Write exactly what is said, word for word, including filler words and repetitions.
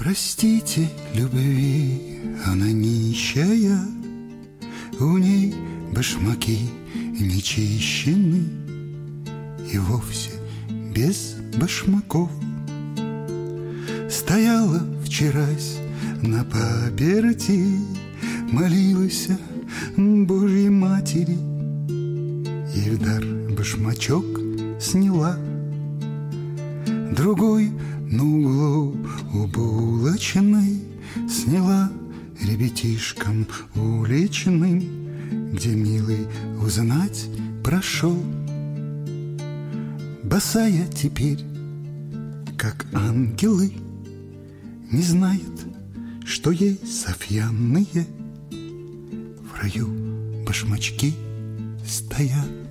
Простите, любви, она нищая, у ней башмаки не чищены и вовсе без башмаков. Стояла вчерась на паперти, молилась Божьей Матери и в дар башмачок сняла. Другой на углу у булочной сняла ребятишкам уличным, где милый узнать прошел. Босая теперь, как ангелы, не знает, что ей софьянные в раю башмачки стоят.